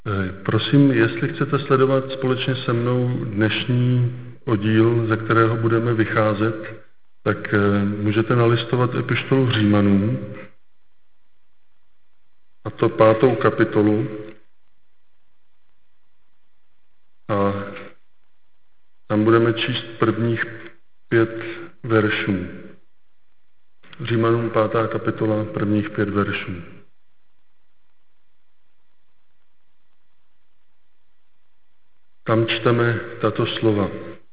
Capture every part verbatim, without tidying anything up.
Prosím, jestli chcete sledovat společně se mnou dnešní oddíl, ze kterého budeme vycházet, tak můžete nalistovat epištolu Římanům, a to pátou kapitolu. A tam budeme číst prvních pět veršů. Římanům pátá kapitola, prvních pět veršů. Tam čteme tato slova.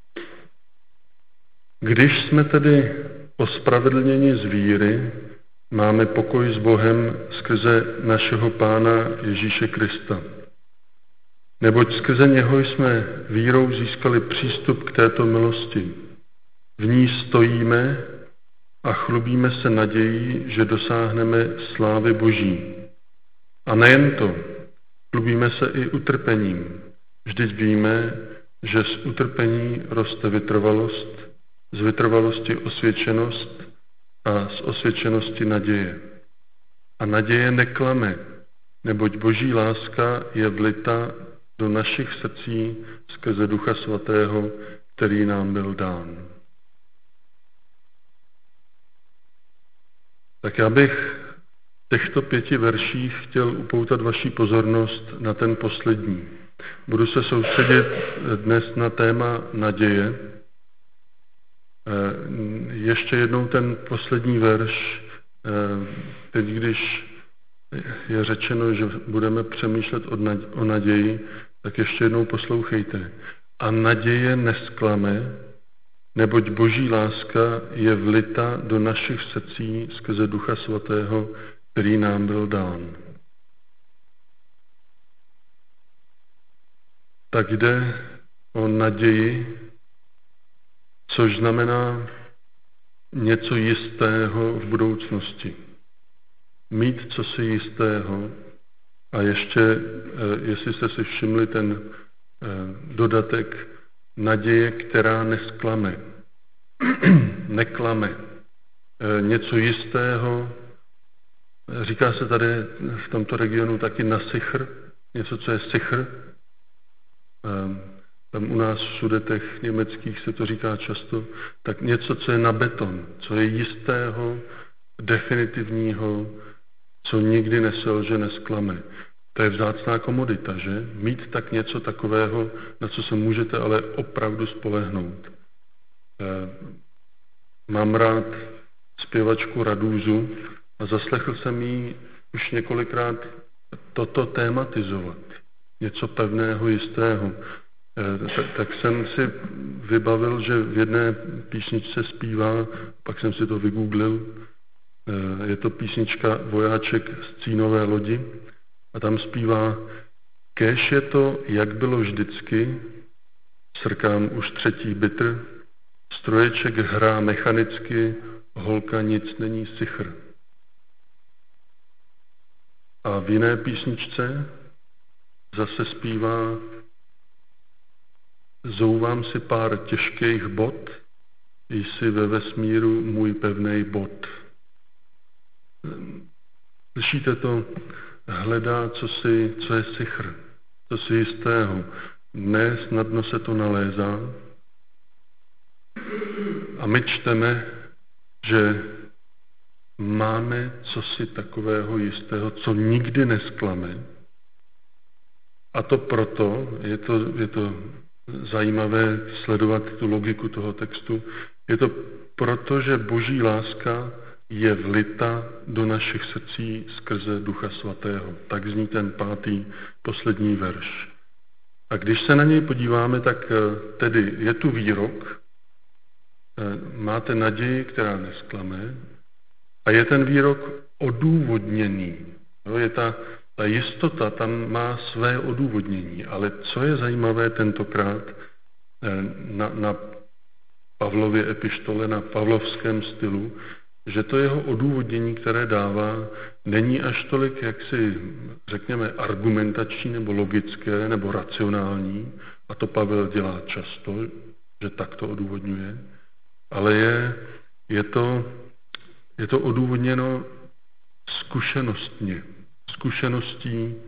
Když jsme tedy ospravedlněni z víry, máme pokoj s Bohem skrze našeho Pána Ježíše Krista. Neboť skrze něho jsme vírou získali přístup k této milosti. V ní stojíme a chlubíme se nadějí, že dosáhneme slávy Boží. A nejen to, chlubíme se i utrpením. Vždyť víme, že z utrpení roste vytrvalost, z vytrvalosti osvědčenost a z osvědčenosti naděje. A naděje neklame, neboť Boží láska je vlita do našich srdcí skrze Ducha Svatého, který nám byl dán. Tak já bych v těchto pěti verších chtěl upoutat vaši pozornost na ten poslední. Budu se soustředit dnes na téma naděje. Ještě jednou ten poslední verš, teď když je řečeno, že budeme přemýšlet o naději, tak ještě jednou poslouchejte. A naděje nesklame, neboť Boží láska je vlita do našich srdcí skrze Ducha Svatého, který nám byl dán. Tak jde o naději, což znamená něco jistého v budoucnosti. Mít cosi jistého a ještě, jestli jste si všimli ten dodatek, naděje, která nesklame, neklame. Něco jistého, říká se tady v tomto regionu taky na sichr, něco, co je sichr. Tam u nás v Sudetech německých se to říká často, tak něco, co je na beton, co je jistého, definitivního, co nikdy neselže, nesklame. To je vzácná komodita, že? Mít tak něco takového, na co se můžete ale opravdu spolehnout. Mám rád zpěvačku Radúzu a zaslechl jsem jí už několikrát toto tématizovat. Něco pevného, jistého. Tak jsem si vybavil, že v jedné písničce zpívá, pak jsem si to vygooglil, je to písnička Vojáček z Cínové lodi a tam zpívá: Kéž je to, jak bylo vždycky, srkám už třetí bitr, stroječek hrá mechanicky, holka nic není sichr. A v jiné písničce zase zpívá: Zouvám si pár těžkých bot, jsi ve vesmíru můj pevnej bod. Slyšíte to? Hledá, co, si, co je sichr, co si jistého. Ne, snadno se to nalézá. A my čteme, že máme cosi takového jistého, co nikdy nesklame. A to proto, je to, je to zajímavé sledovat tu logiku toho textu, je to proto, že Boží láska je vlita do našich srdcí skrze Ducha Svatého. Tak zní ten pátý, poslední verš. A když se na něj podíváme, tak tedy je tu výrok, máte naději, která nesklame, a je ten výrok odůvodněný. Je ta, ta jistota, tam má své odůvodnění, ale co je zajímavé tentokrát na, na Pavlově epištole, na pavlovském stylu, že to jeho odůvodnění, které dává, není až tolik, jak si řekněme, argumentační nebo logické nebo racionální, a to Pavel dělá často, že tak to odůvodňuje, ale je, je, to, je to odůvodněno zkušenostně, zkušeností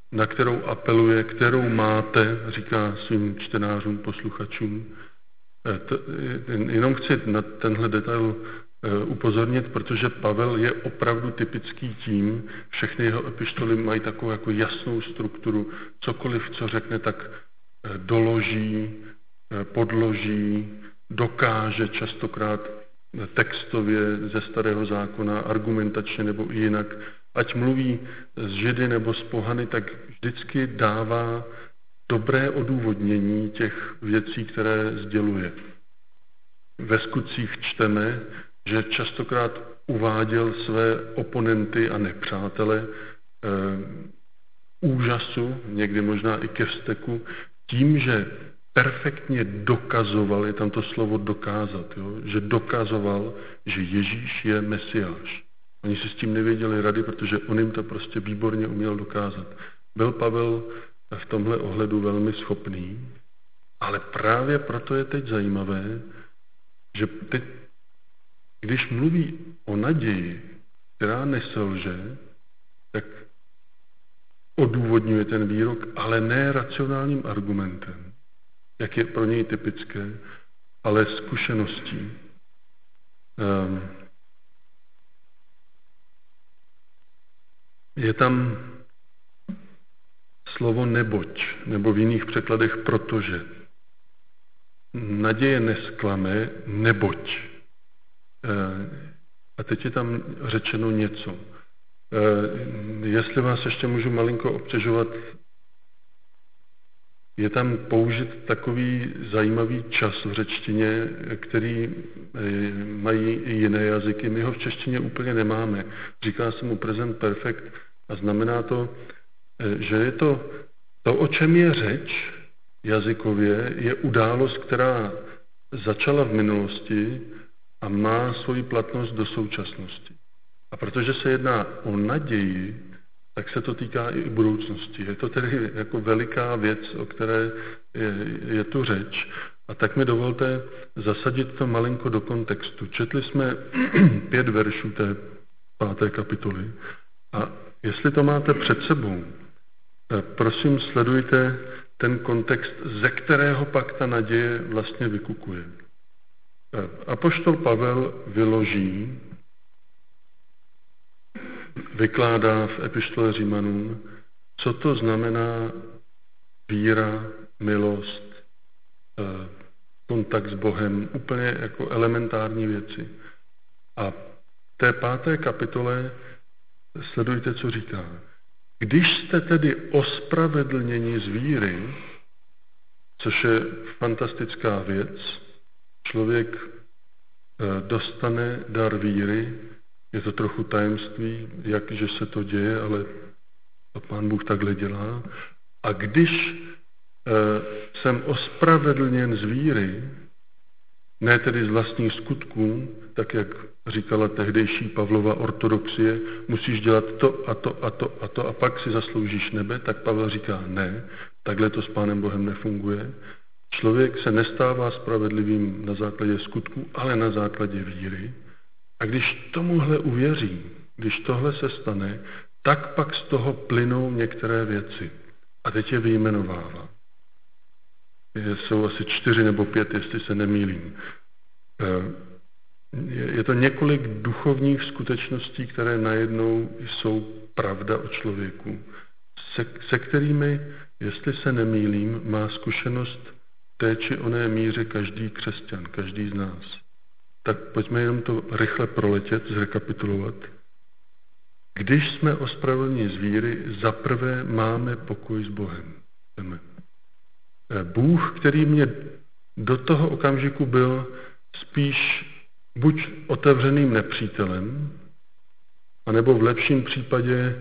na kterou apeluje, kterou máte, říká svým čtenářům, posluchačům. To, jenom chci na tenhle detail upozornit, protože Pavel je opravdu typický tím, všechny jeho epištoly mají takovou jako jasnou strukturu, cokoliv, co řekne, tak doloží, podloží, dokáže častokrát textově ze Starého zákona, argumentačně nebo i jinak. Ať mluví s Židy nebo s pohany, tak vždycky dává dobré odůvodnění těch věcí, které sděluje. Ve Skutcích čteme, že častokrát uváděl své oponenty a nepřátele eh, úžasu, někdy možná i ke vzteku, tím, že perfektně dokazoval, je tam to slovo dokázat, jo? Že dokazoval, že Ježíš je Mesiáš. Oni si s tím nevěděli rady, protože on jim to prostě výborně uměl dokázat. Byl Pavel v tomhle ohledu velmi schopný, ale právě proto je teď zajímavé, že teď, když mluví o naději, která neselže, tak odůvodňuje ten výrok, ale ne racionálním argumentem, jak je pro něj typické, ale zkušeností. Um, je tam slovo neboť, nebo v jiných překladech protože. Naděje nesklame, neboť. A teď je tam řečeno něco. Jestli vás ještě můžu malinko obtěžovat, je tam použit takový zajímavý čas v řečtině, který mají i jiné jazyky. My ho v češtině úplně nemáme. Říká se mu present perfect a znamená to, že je to, to, o čem je řeč jazykově, je událost, která začala v minulosti a má svoji platnost do současnosti. A protože se jedná o naději, tak se to týká i budoucnosti. Je to tedy jako veliká věc, o které je, je tu řeč. A tak mi dovolte zasadit to malinko do kontextu. Četli jsme pět veršů té páté kapitoly. A jestli to máte před sebou, prosím sledujte ten kontext, ze kterého pak ta naděje vlastně vykukuje. Apoštol Pavel vyloží, vykládá v epištole Římanům, co to znamená víra, milost, kontakt s Bohem, úplně jako elementární věci. A v té páté kapitole sledujte, co říká. Když jste tedy ospravedlněni z víry, což je fantastická věc, člověk dostane dar víry, je to trochu tajemství, jak že se to děje, ale to Pán Bůh takhle dělá. A když jsem ospravedlněn z víry, ne tedy z vlastních skutků, tak jak říkala tehdejší Pavlova ortodoxie, musíš dělat to a to a to a to a pak si zasloužíš nebe, tak Pavel říká ne, takhle to s Pánem Bohem nefunguje. Člověk se nestává spravedlivým na základě skutků, ale na základě víry. A když tomuhle uvěří, když tohle se stane, tak pak z toho plynou některé věci. A teď je vyjmenovává. Jsou asi čtyři nebo pět, jestli se nemýlím. Je to několik duchovních skutečností, které najednou jsou pravda o člověku, se, se kterými, jestli se nemýlím, má zkušenost té či oné míře každý křesťan, každý z nás. Tak pojďme jenom to rychle proletět, zrekapitulovat. Když jsme ospravedlněni z víry, zaprvé máme pokoj s Bohem. Bůh, který mě do toho okamžiku byl spíš buď otevřeným nepřítelem, anebo v lepším případě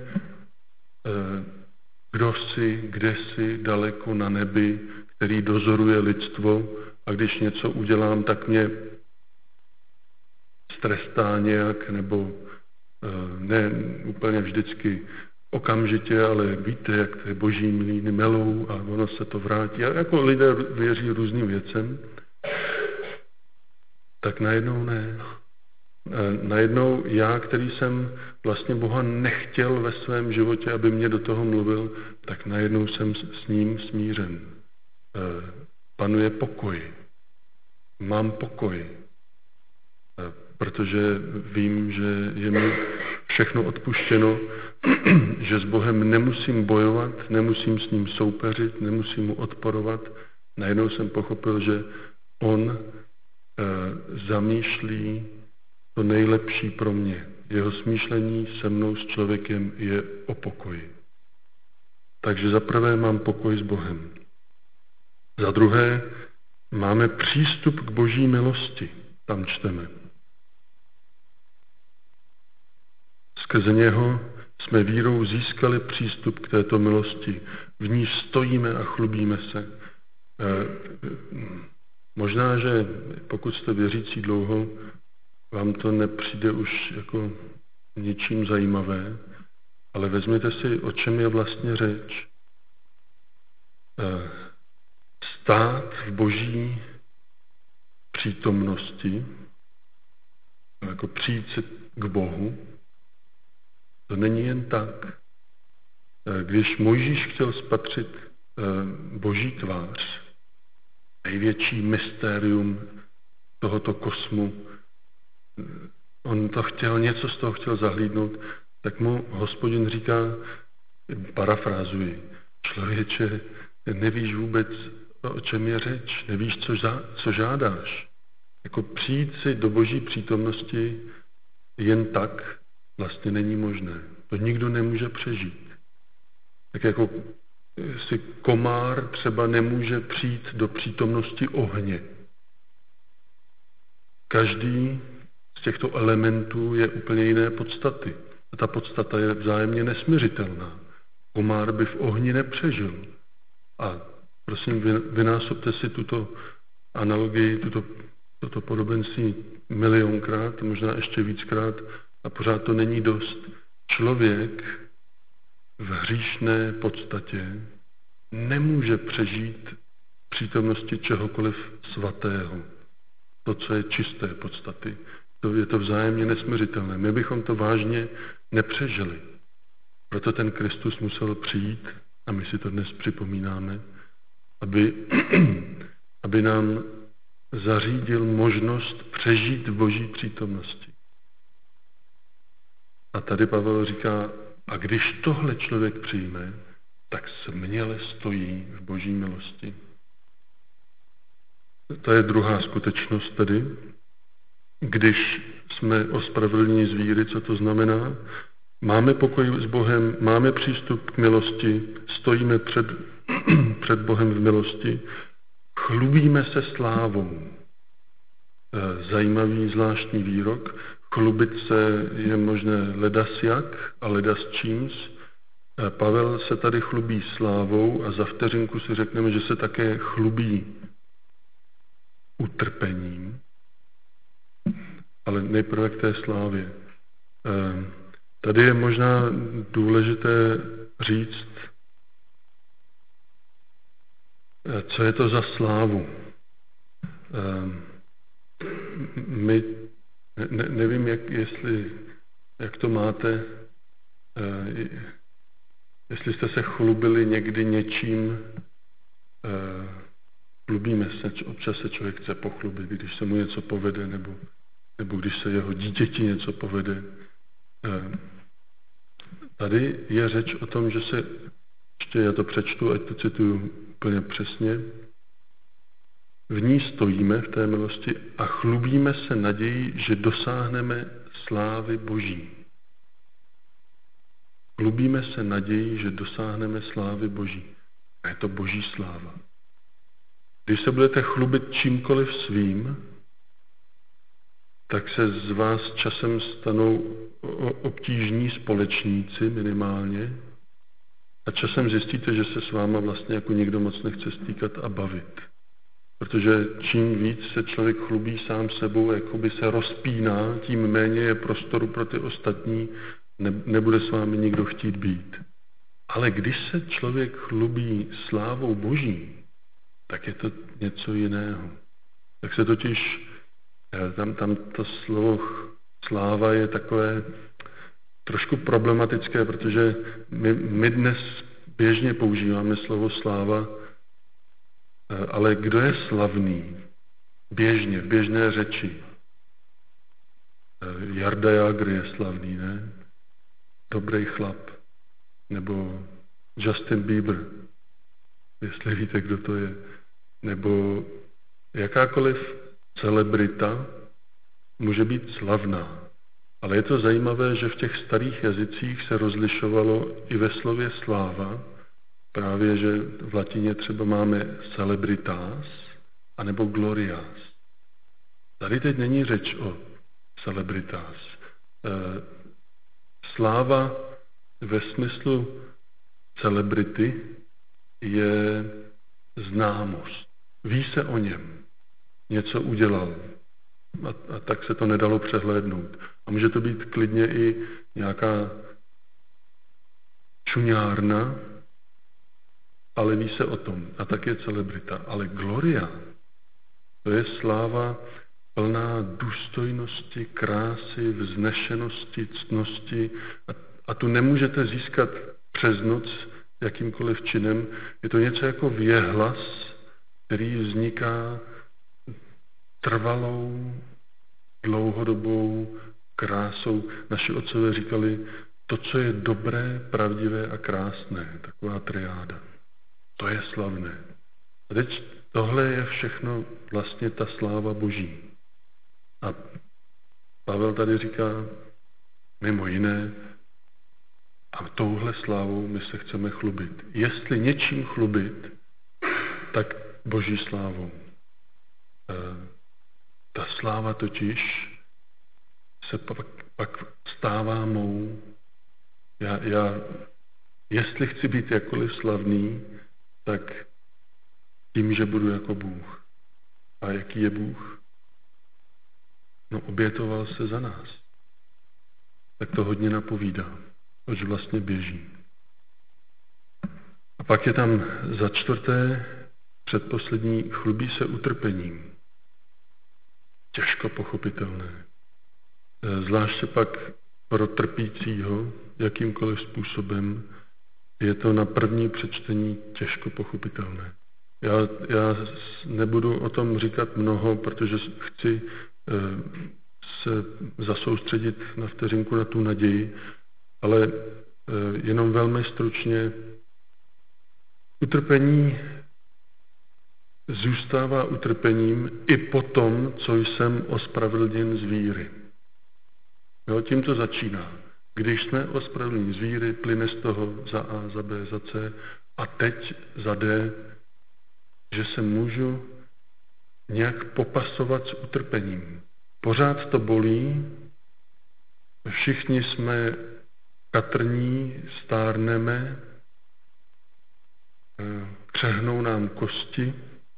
kdo jsi, kde jsi, daleko na nebi, který dozoruje lidstvo a když něco udělám, tak mě strestá nějak, nebo ne úplně vždycky okamžitě, ale víte, jak ty boží mlýny melou a ono se to vrátí. A jako lidé věří různým věcem, tak najednou ne. najednou já, který jsem vlastně Boha nechtěl ve svém životě, aby mě do toho mluvil, tak najednou jsem s ním smířen. Panuje pokoj. Mám pokoj. Protože vím, že je mi všechno odpuštěno, že s Bohem nemusím bojovat, nemusím s ním soupeřit, nemusím mu odporovat. Najednou jsem pochopil, že on zamýšlí to nejlepší pro mě. Jeho smýšlení se mnou, s člověkem, je o pokoji. Takže za prvé mám pokoj s Bohem. Za druhé máme přístup k Boží milosti. Tam čteme. Skrze něho jsme vírou získali přístup k této milosti. V ní stojíme a chlubíme se. Možná, že pokud jste věřící dlouho, vám to nepřijde už jako ničím zajímavé, ale vezměte si, o čem je vlastně řeč. Stát v Boží přítomnosti, jako přijít se k Bohu, to není jen tak. Když Mojžíš chtěl spatřit Boží tvář, největší mystérium tohoto kosmu, on to chtěl, něco z toho chtěl zahlídnout, tak mu Hospodin říká, parafrázuji, člověče, nevíš vůbec, o čem je řeč, nevíš, co, za, co žádáš. Jako přijít si do Boží přítomnosti jen tak vlastně není možné. To nikdo nemůže přežít. Tak jako si komár třeba nemůže přijít do přítomnosti ohně. Každý z těchto elementů je úplně jiné podstaty. A ta podstata je vzájemně nesmiřitelná. Komár by v ohni nepřežil. A prosím, vynásobte si tuto analogii, tuto, toto podobenství milionkrát, možná ještě víckrát, a pořád to není dost. Člověk v hříšné podstatě nemůže přežít v přítomnosti čehokoliv svatého. To, co je čisté podstaty. To je to vzájemně nesmiřitelné. My bychom to vážně nepřežili. Proto ten Kristus musel přijít, a my si to dnes připomínáme, aby, aby nám zařídil možnost přežít v Boží přítomnosti. A tady Pavel říká, a když tohle člověk přijme, tak směle stojí v Boží milosti. To je druhá skutečnost tedy. Když jsme ospravedlněni z víry, co to znamená? Máme pokoj s Bohem, máme přístup k milosti, stojíme před, před Bohem v milosti, chlubíme se slávou. Zajímavý zvláštní výrok. Chlubit se je možné ledas jak a ledas číms. Pavel se tady chlubí slávou a za vteřinku si řekneme, že se také chlubí utrpením. Ale nejprve k té slávě. Tady je možná důležité říct, co je to za slávu. My, ne, nevím, jak, jestli, jak to máte, jestli jste se chlubili někdy něčím, chlubíme se, občas se člověk chce pochlubit, když se mu něco povede, nebo, nebo když se jeho dítěti něco povede. Tady je řeč o tom, že se, ještě já to přečtu, ať to cituju úplně přesně, v ní stojíme v té milosti a chlubíme se naději, že dosáhneme slávy Boží. Chlubíme se naději, že dosáhneme slávy Boží. A je to Boží sláva. Když se budete chlubit čímkoliv svým, tak se z vás časem stanou obtížní společníci minimálně a časem zjistíte, že se s váma vlastně jako nikdo moc nechce stýkat a bavit. Protože čím víc se člověk chlubí sám sebou, jakoby se rozpíná, tím méně je prostoru pro ty ostatní, ne, nebude s vámi nikdo chtít být. Ale když se člověk chlubí slávou Boží, tak je to něco jiného. Tak se totiž, tam, tam to slovo sláva je takové trošku problematické, protože my, my dnes běžně používáme slovo sláva, ale kdo je slavný? Běžně, v běžné řeči. Jarda Jágr je slavný, ne? Dobrý chlap. Nebo Justin Bieber, jestli víte, kdo to je. Nebo jakákoliv celebrita může být slavná. Ale je to zajímavé, že v těch starých jazycích se rozlišovalo i ve slově sláva, právě, že v latině třeba máme celebritas anebo glorias. Tady teď není řeč o celebritas. Sláva ve smyslu celebrity je známost. Ví se o něm. Něco udělal. A, a tak se to nedalo přehlédnout. A může to být klidně i nějaká čuňárna, ale ví se o tom. A tak je celebrita. Ale gloria, to je sláva plná důstojnosti, krásy, vznešenosti, ctnosti. A, a tu nemůžete získat přes noc jakýmkoliv činem. Je to něco jako věhlas, který vzniká trvalou, dlouhodobou krásou. Naši otcové říkali, to, co je dobré, pravdivé a krásné, taková triáda. To je slavné. A teď tohle je všechno vlastně ta sláva Boží. A Pavel tady říká, mimo jiné, a touhle slávou my se chceme chlubit. Jestli něčím chlubit, tak Boží slávou. Ta sláva totiž se pak, pak stává mou. Já, já, jestli chci být jakkoliv slavný, tak tím, že budu jako Bůh. A jaký je Bůh? No, obětoval se za nás. Tak to hodně napovídá, oč vlastně běží. A pak je tam za čtvrté, předposlední, chlubí se utrpením. Těžko pochopitelné. Zvláště pak pro trpícího, jakýmkoliv způsobem, je to na první přečtení těžko pochopitelné. Já, já nebudu o tom říkat mnoho, protože chci se zasoustředit na vteřinku na tu naději, ale jenom velmi stručně. Utrpení zůstává utrpením i po tom, co jsem ospravedlněn z víry. Jo, tím to začíná. Když jsme ospravedlněni z víry, plyne z toho za A, za B, za C a teď za D, že se můžu nějak popasovat s utrpením. Pořád to bolí, všichni jsme katrní, stárneme, křehnou nám kosti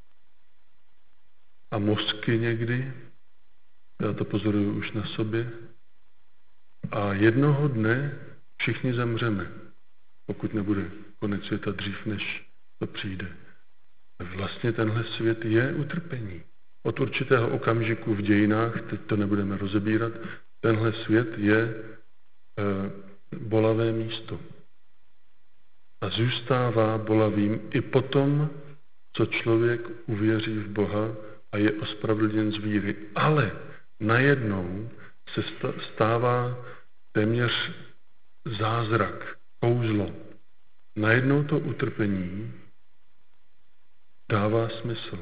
a mozky někdy, já to pozoruju už na sobě, a jednoho dne všichni zemřeme, pokud nebude konec světa dřív, než to přijde. Vlastně tenhle svět je utrpení. Od určitého okamžiku v dějinách, teď to nebudeme rozebírat, tenhle svět je e, bolavé místo. A zůstává bolavým i potom, co člověk uvěří v Boha a je ospravedlněn z víry. Ale najednou se stává téměř zázrak, kouzlo. Najednou to utrpení dává smysl.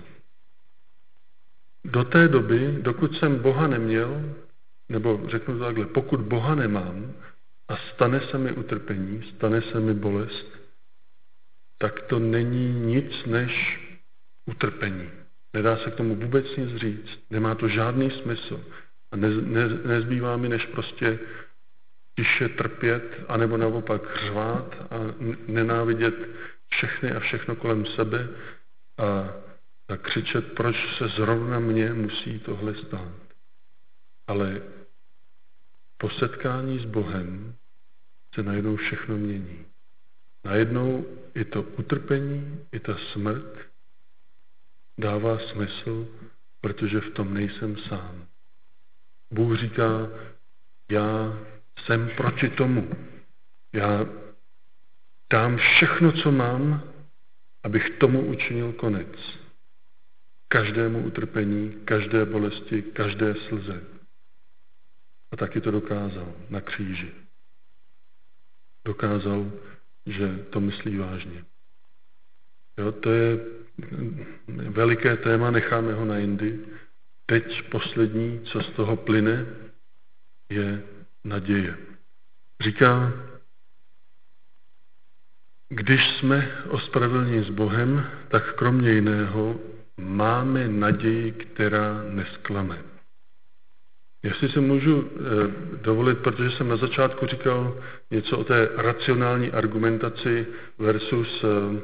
Do té doby, dokud jsem Boha neměl, nebo řeknu to takhle, pokud Boha nemám a stane se mi utrpení, stane se mi bolest, tak to není nic než utrpení. Nedá se k tomu vůbec nic říct, nemá to žádný smysl. A ne, ne, nezbývá mi, než prostě tiše trpět, anebo naopak řvát a nenávidět všechny a všechno kolem sebe a, a křičet, proč se zrovna mně musí tohle stát. Ale po setkání s Bohem se najednou všechno mění. Najednou i to utrpení, i ta smrt dává smysl, protože v tom nejsem sám. Bůh říká, já jsem proti tomu. Já dám všechno, co mám, abych tomu učinil konec. Každému utrpení, každé bolesti, každé slze. A taky to dokázal na kříži. Dokázal, že to myslí vážně. Jo, to je veliké téma, necháme ho na jindy. Teď poslední, co z toho plyne, je naděje. Říká, když jsme ospravedlněni s Bohem, tak kromě jiného máme naději, která nesklame. Jestli se můžu eh, dovolit, protože jsem na začátku říkal něco o té racionální argumentaci versus eh,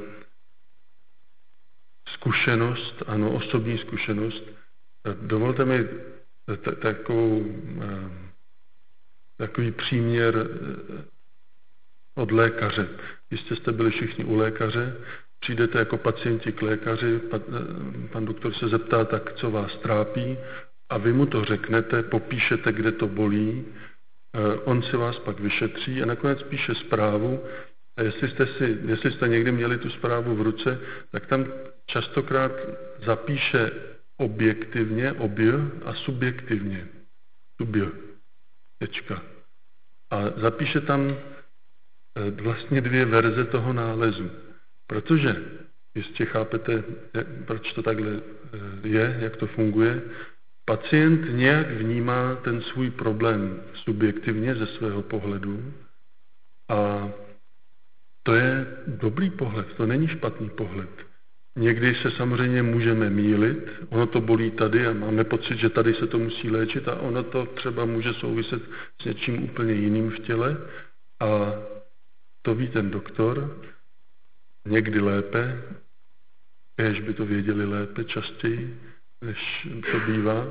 zkušenost, ano, osobní zkušenost. Eh, dovolte mi t- takovou, eh, takový příměr eh, od lékaře. Jistě jste byli všichni u lékaře, přijdete jako pacienti k lékaři, pan, pan doktor se zeptá, tak co vás trápí, a vy mu to řeknete, popíšete, kde to bolí, on si vás pak vyšetří a nakonec píše zprávu. A jestli jste, si, jestli jste někdy měli tu zprávu v ruce, tak tam častokrát zapíše objektivně, obě a subjektivně. Subje. Tečka. A zapíše tam vlastně dvě verze toho nálezu. Protože, jistě chápete, proč to takhle je, jak to funguje, pacient nějak vnímá ten svůj problém subjektivně ze svého pohledu a to je dobrý pohled, to není špatný pohled. Někdy se samozřejmě můžeme mýlit, ono to bolí tady a máme pocit, že tady se to musí léčit a ono to třeba může souviset s něčím úplně jiným v těle a to ví ten doktor, někdy lépe, kéž by to věděli lépe, častěji, než to bývá.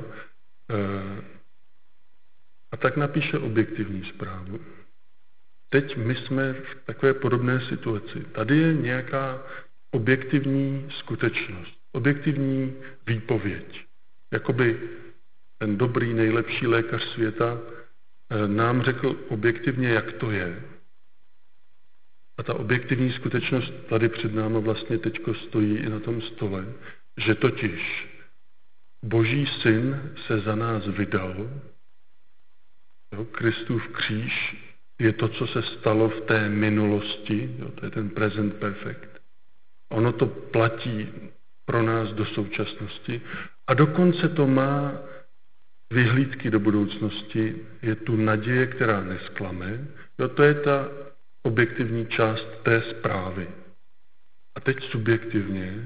A tak napíše objektivní zprávu. Teď my jsme v takové podobné situaci. Tady je nějaká objektivní skutečnost, objektivní výpověď. Jakoby ten dobrý, nejlepší lékař světa nám řekl objektivně, jak to je. A ta objektivní skutečnost tady před námi vlastně teďko stojí i na tom stole, že totiž Boží syn se za nás vydal, jo, Kristův kříž je to, co se stalo v té minulosti, jo, to je ten present perfect. Ono to platí pro nás do současnosti a dokonce to má vyhlídky do budoucnosti, je tu naděje, která nesklame, jo, to je ta objektivní část té zprávy. A teď subjektivně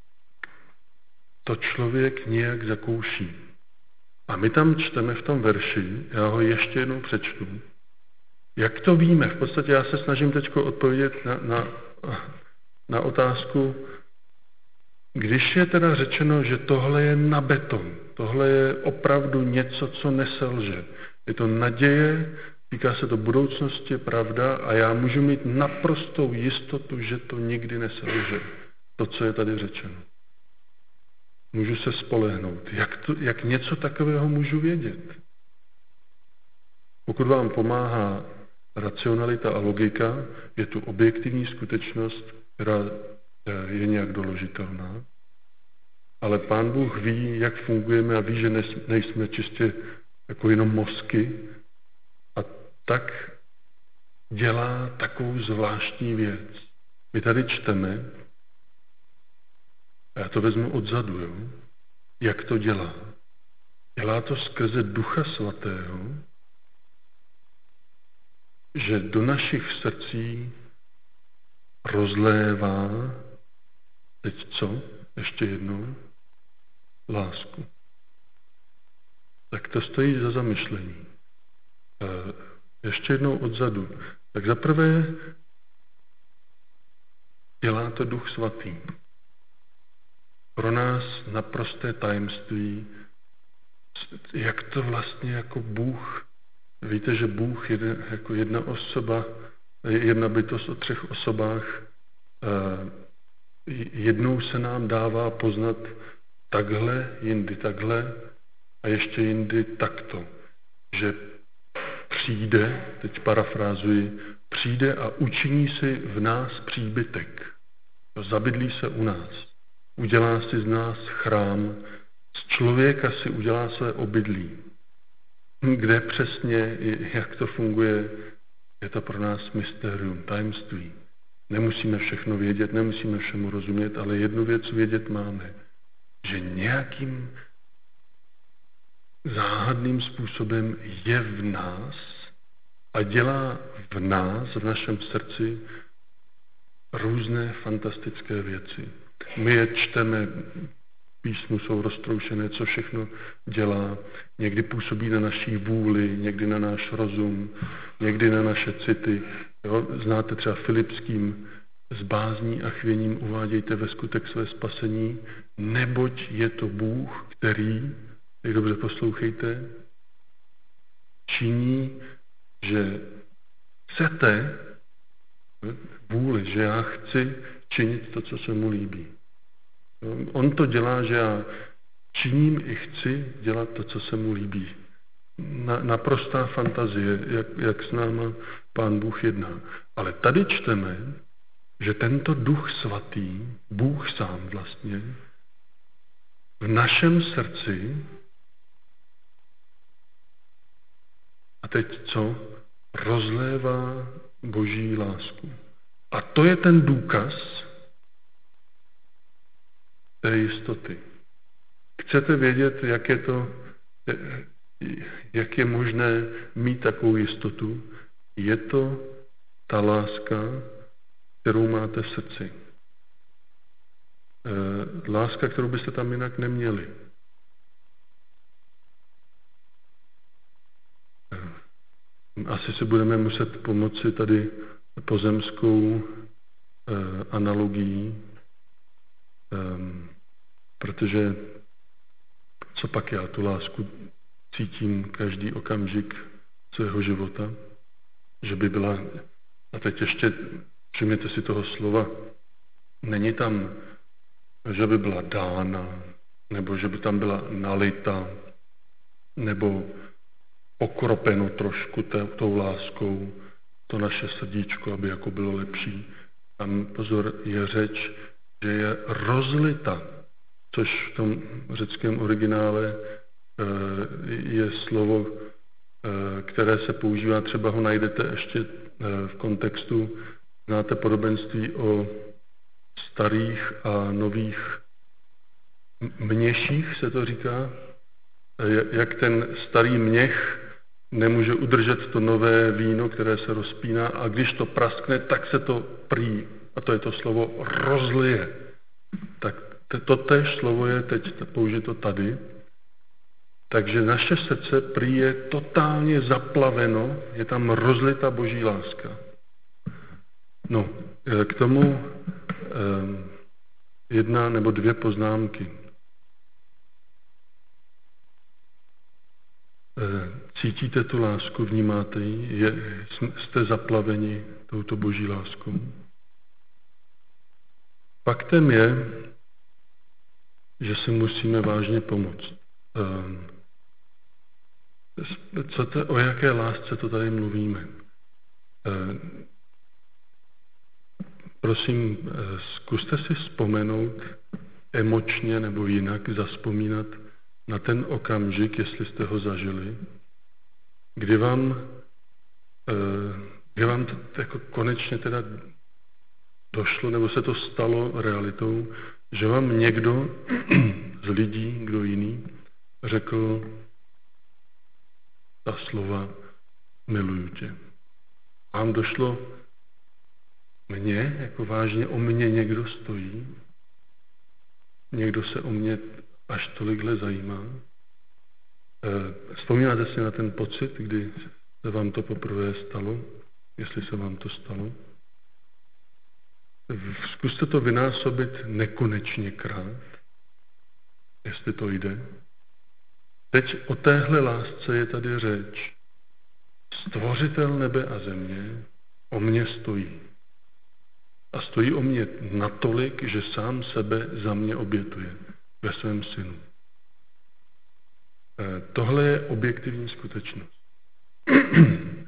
to člověk nějak zakouší. A my tam čteme v tom verši, já ho ještě jednou přečtu, jak to víme. V podstatě já se snažím teď odpovědět na, na, na otázku, když je teda řečeno, že tohle je na beton, tohle je opravdu něco, co neselže. Je to naděje, týká se to budoucnosti, pravda, a já můžu mít naprostou jistotu, že to nikdy neselže. To, co je tady řečeno. Můžu se spolehnout. Jak, to, jak něco takového můžu vědět? Pokud vám pomáhá racionalita a logika, je tu objektivní skutečnost, která je nějak doložitelná. Ale Pán Bůh ví, jak fungujeme a ví, že nejsme čistě jako jenom mozky. A tak dělá takovou zvláštní věc. My tady čteme, a já to vezmu odzadu, jo? Jak to dělá. Dělá to skrze Ducha Svatého, že do našich srdcí rozlévá, teď co? Ještě jednou, lásku. Tak to stojí za zamyšlení. Ještě jednou odzadu. Tak zaprvé dělá to Duch Svatý. Pro nás naprosté tajemství, jak to vlastně jako Bůh, víte, že Bůh je jako jedna osoba, jedna bytost o třech osobách, jednou se nám dává poznat takhle, jindy takhle a ještě jindy takto, že přijde, teď parafrázuji, přijde a učiní si v nás příbytek. Zabydlí se u nás. Udělá si z nás chrám. Z člověka si udělá své obydlí. Kde přesně, jak to funguje, je to pro nás mysterium, tajemství. Nemusíme všechno vědět, nemusíme všemu rozumět, ale jednu věc vědět máme, že nějakým záhadným způsobem je v nás a dělá v nás, v našem srdci, různé fantastické věci. My je čteme, písmu jsou roztroušené, co všechno dělá. Někdy působí na naší vůli, někdy na náš rozum, někdy na naše city. Jo? Znáte třeba Filipským, s bázní a chvěním uvádějte ve skutek své spasení, neboť je to Bůh, který, jak dobře poslouchejte, činí, že chcete vůli, že já chci činit to, co se mu líbí. On to dělá, že já činím i chci dělat to, co se mu líbí. Na, naprostá fantazie, jak, jak s náma Pán Bůh jedná. Ale tady čteme, že tento Duch Svatý, Bůh sám vlastně, v našem srdci, a teď co? Rozlévá Boží lásku. A to je ten důkaz té jistoty. Chcete vědět, jak je to, jak je možné mít takovou jistotu? Je to ta láska, kterou máte v srdci. Láska, kterou byste tam jinak neměli. Asi si budeme muset pomoci tady pozemskou analogií, protože co pak já tu lásku cítím každý okamžik svého života, že by byla, a teď ještě všimněte si toho slova, není tam, že by byla dána, nebo že by tam byla nalita, nebo okropeno trošku té, tou láskou to naše srdíčko, aby jako bylo lepší. Tam pozor, je řeč, že je rozlita, což v tom řeckém originále je slovo, které se používá, třeba ho najdete ještě v kontextu, znáte podobenství o starých a nových měších, se to říká, jak ten starý měch nemůže udržet to nové víno, které se rozpíná, a když to praskne, tak se to prý, a to je to slovo, rozlije. Tak to též slovo je teď použito tady. Takže naše srdce prý je totálně zaplaveno, je tam rozlita Boží láska. No, k tomu jedna nebo dvě poznámky. Cítíte tu lásku, vnímáte ji? Je, jste zaplaveni touto Boží láskou? Faktem je, že si musíme vážně pomoct. Co to, o jaké lásce to tady mluvíme? Prosím, zkuste si vzpomenout emočně nebo jinak zavzpomínat na ten okamžik, jestli jste ho zažili, kdy vám, kdy vám to jako konečně teda došlo, nebo se to stalo realitou, že vám někdo z lidí, kdo jiný, řekl ta slova miluju tě. Vám došlo mně, jako vážně o mě někdo stojí, někdo se o mě až tolikhle zajímá. Vzpomínáte si na ten pocit, kdy se vám to poprvé stalo, jestli se vám to stalo? Zkuste to vynásobit nekonečně krát, jestli to jde. Teď o téhle lásce je tady řeč. Stvořitel nebe a země o mě stojí. A stojí o mě natolik, že sám sebe za mě obětuje ve svém synu. Tohle je objektivní skutečnost.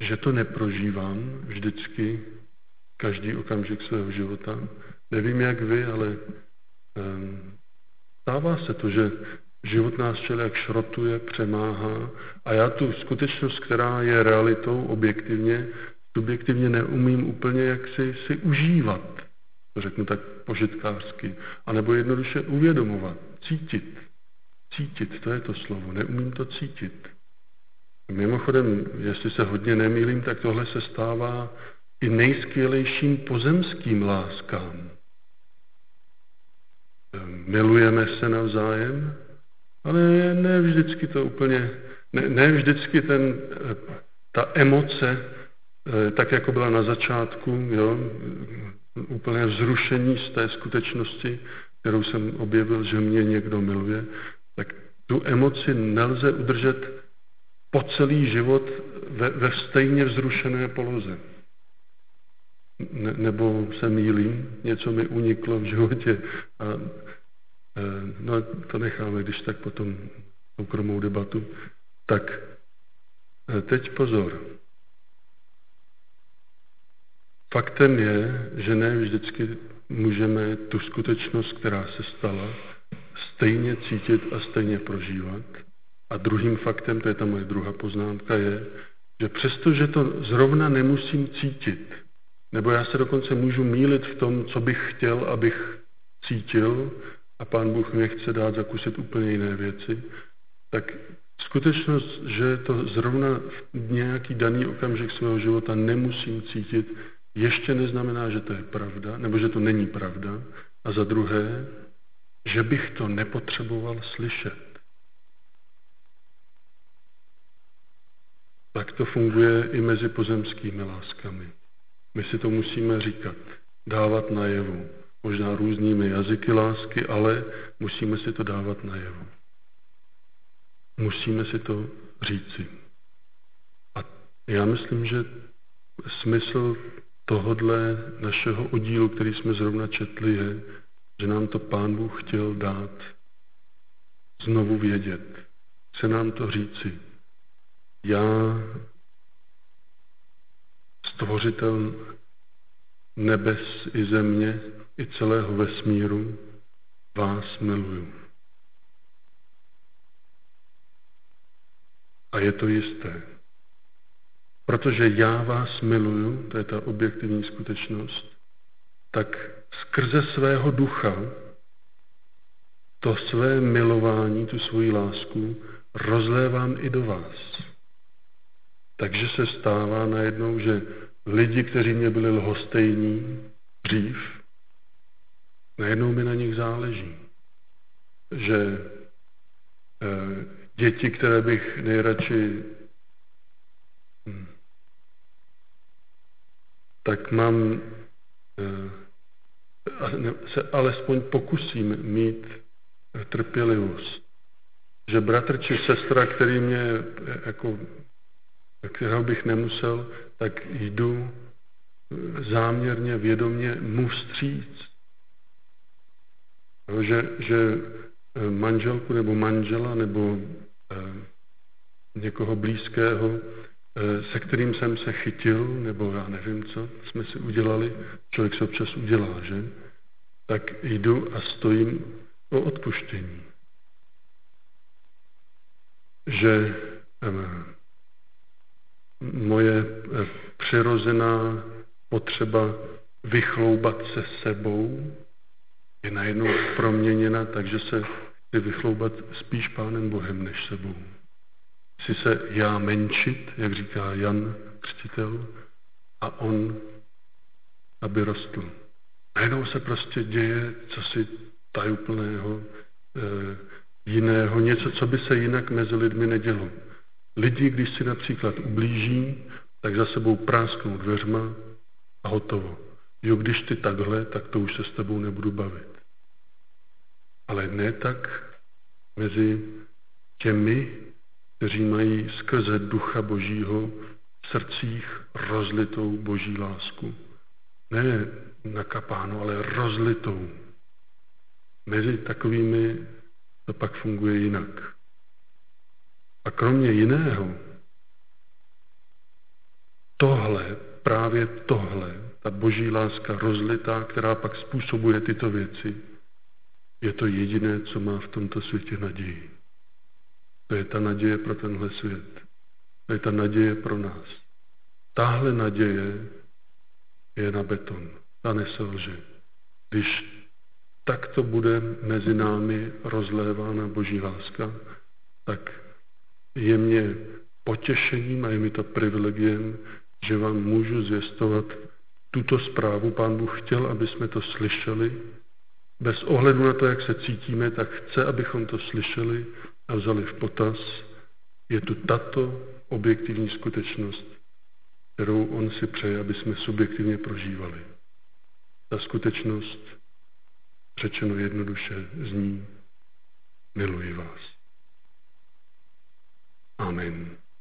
že to neprožívám vždycky, každý okamžik svého života. Nevím, jak vy, ale um, stává se to, že život nás všelijak šrotuje, přemáhá a já tu skutečnost, která je realitou objektivně, subjektivně neumím úplně jaksi si užívat, to řeknu tak požitkářsky, anebo jednoduše uvědomovat, cítit. Cítit, to je to slovo, neumím to cítit. Mimochodem, jestli se hodně nemýlím, tak tohle se stává i nejskvělejším pozemským láskám. Milujeme se navzájem, ale ne vždycky to úplně, ne, ne vždycky ten, ta emoce, tak jako byla na začátku, jo, úplné vzrušení z té skutečnosti, kterou jsem objevil, že mě někdo miluje, tak tu emoci nelze udržet po celý život ve, ve stejně vzrušené poloze. Ne, nebo se mýlím, něco mi uniklo v životě a no, to necháme, když tak potom soukromou debatu. Tak teď pozor. Faktem je, že ne vždycky můžeme tu skutečnost, která se stala, stejně cítit a stejně prožívat. A druhým faktem, to je ta moje druhá poznámka, je, že přestože to zrovna nemusím cítit, nebo já se dokonce můžu mýlit v tom, co bych chtěl, abych cítil, a Pán Bůh mě chce dát zakusit úplně jiné věci, tak skutečnost, že to zrovna v nějaký daný okamžik svého života nemusím cítit, ještě neznamená, že to je pravda, nebo že to není pravda. A za druhé, že bych to nepotřeboval slyšet. Tak to funguje i mezi pozemskými láskami. My si to musíme říkat, dávat najevo. Možná různými jazyky lásky, ale musíme si to dávat najevo. Musíme si to říci. A já myslím, že smysl tohodle našeho oddílu, který jsme zrovna četli, je, že nám to Pán Bůh chtěl dát znovu vědět. Chce nám to říci. Já, stvořitel nebes i země, i celého vesmíru, vás miluju. A je to jisté. Protože já vás miluju, to je ta objektivní skutečnost, tak skrze svého ducha to své milování, tu svoji lásku, rozlévám i do vás. Takže se stává najednou, že lidi, kteří mě byli lhostejní dřív, najednou mi na nich záleží. Že eh, děti, které bych nejradši hm, tak mám eh, se alespoň pokusím mít trpělivost. Že bratr či sestra, který mě jako, kterého bych nemusel, tak jdu záměrně, vědomě mu vstříc. Že, že manželku nebo manžela nebo eh, někoho blízkého, eh, se kterým jsem se chytil, nebo já nevím, co jsme si udělali, člověk se občas udělá, že? Tak jdu a stojím o odpuštění. Že eh, moje eh, přirozená potřeba vychloubat se sebou je najednou proměněna, takže se chci vychloubat spíš Pánem Bohem než sebou. Chci se já menšit, jak říká Jan Křtitel, a on, aby rostl. Najednou se prostě děje cosi tajuplného, e, jiného, něco, co by se jinak mezi lidmi nedělo. Lidi, když si například ublíží, tak za sebou prásknou dveřma a hotovo. Jo, když ty takhle, tak to už se s tebou nebudu bavit. Ale ne tak mezi těmi, kteří mají skrze Ducha Božího v srdcích rozlitou Boží lásku. Ne nakapánou, ale rozlitou. Mezi takovými to pak funguje jinak. A kromě jiného, tohle, právě tohle, ta boží láska rozlitá, která pak způsobuje tyto věci, je to jediné, co má v tomto světě naději. To je ta naděje pro tenhle svět. To je ta naděje pro nás. Tahle naděje je na beton. Ta neselže. Když takto bude mezi námi rozlévána boží láska, tak je mě potěšením a je mi to privilegiem, že vám můžu zvěstovat tuto zprávu. Pán Bůh chtěl, aby jsme to slyšeli. Bez ohledu na to, jak se cítíme, tak chce, abychom to slyšeli a vzali v potaz. Je tu tato objektivní skutečnost, kterou on si přeje, aby jsme subjektivně prožívali. Ta skutečnost, řečeno jednoduše, zní: miluji vás. Amen.